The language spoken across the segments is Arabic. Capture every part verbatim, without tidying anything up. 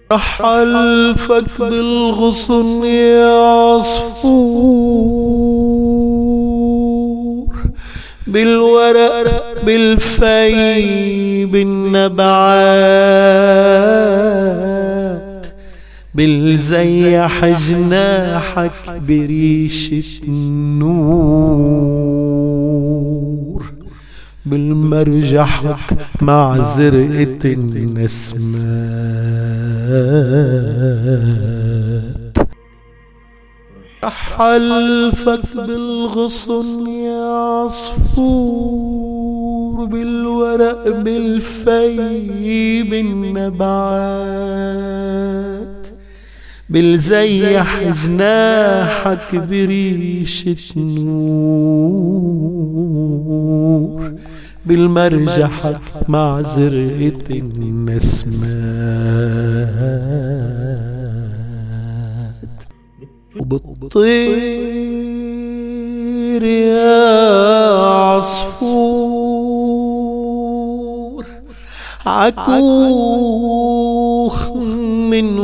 حلفك بالغصن يا عصفور، بالورق بالفي بالنبعات، بالزيح جناحك بريشة النور، بالمرجحك مع زرقة النسمات. حلفك بالغصن يا عصفور، بالورق بالفي بالنبعات، بالزيح جناحك بريشة نور، بالمرجحك مع زرقة النسمات. وبالطير يا عصفور، عكوخ من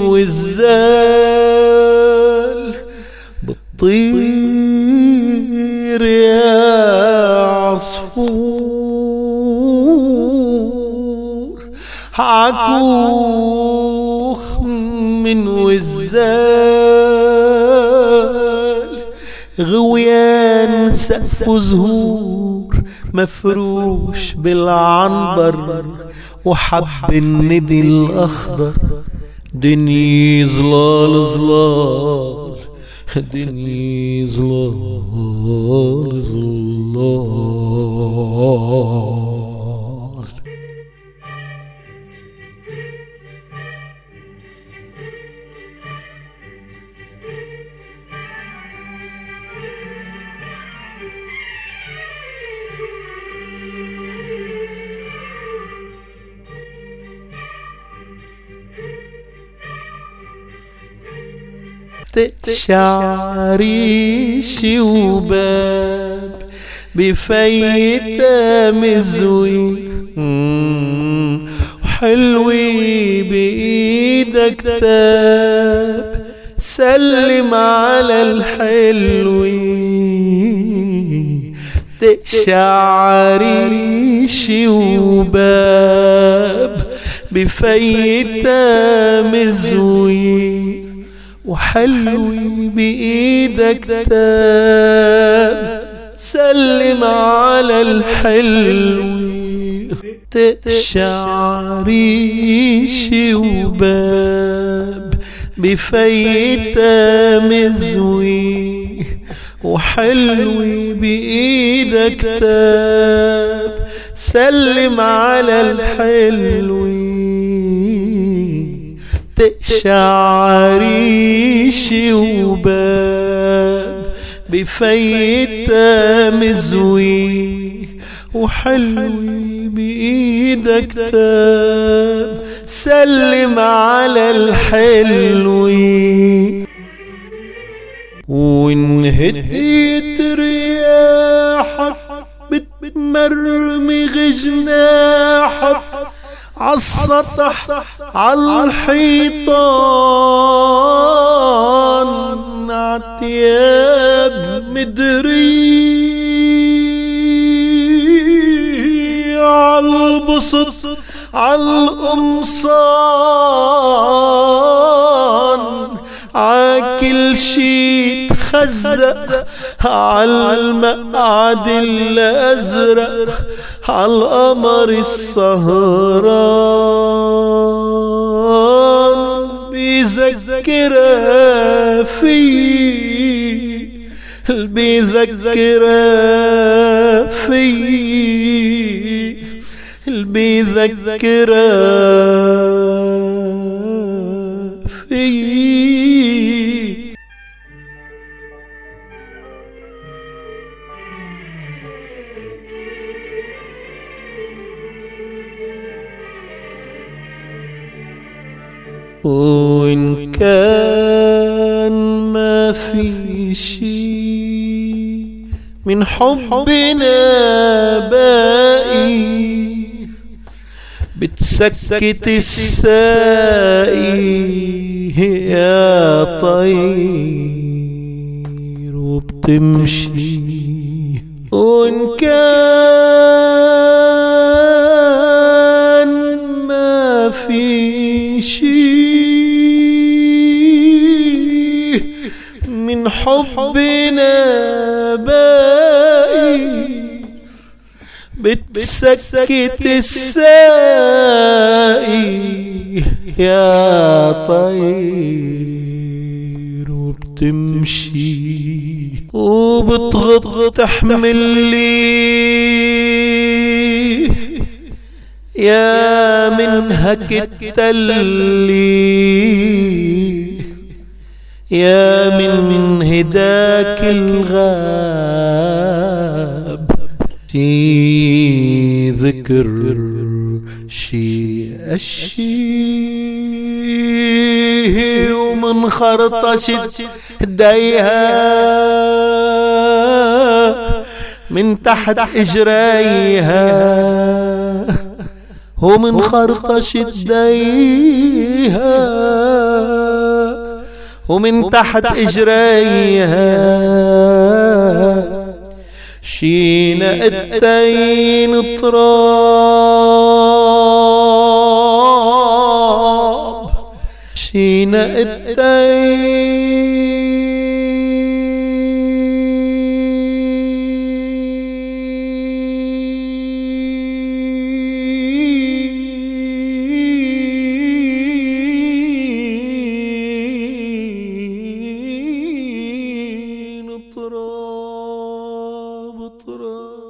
وزال، بالطير يا عصفور، عكوخ من وزال، غويان سقف زهور مفروش بالعنبر، وحب الندي الأخضر، دنيا ظلال ظلال، دنيا ظلال ظلال. شعري شوباب بفيتة مزوي، وحلوي بإيدك تاب، سلم على الحلوي. شعري شوباب بفيتة مزوي، وحلوي بإيدك تاب، سلم على الحلوي. شعري شوباب بفيتة مزوي، وحلوي بإيدك تاب، سلم على الحلوي. شعري شوباب بفيتة مزوي، وحلوي بإيدك تاب، سلم على الحلوي. وانهديت رياحك بتمرمغ جناحك عالسطح عالحيطان، عتياب مدري عالبسط عالقمصان، عاكل شي تخزق عالمقعد الأزرق، عالقمر السهران، بيذكرها في بيذكرها في بيذكرها في. وإن كان ما في شي من حبنا باقي، بتسكت السائي يا طير وبتمشي وإن كان ما في شي من حبنا باقي بتسكت السائي يا طير وبتمشي وبتغط تحمل لي يا من هكت اللي يا من هداك الغاب شي ذكر شي أشي ومن خرطشت ديها من تحت إجريها ومن خرطشت ديها ومن تحت إجريها شي نقتين تراب شي نقتين تراب تراب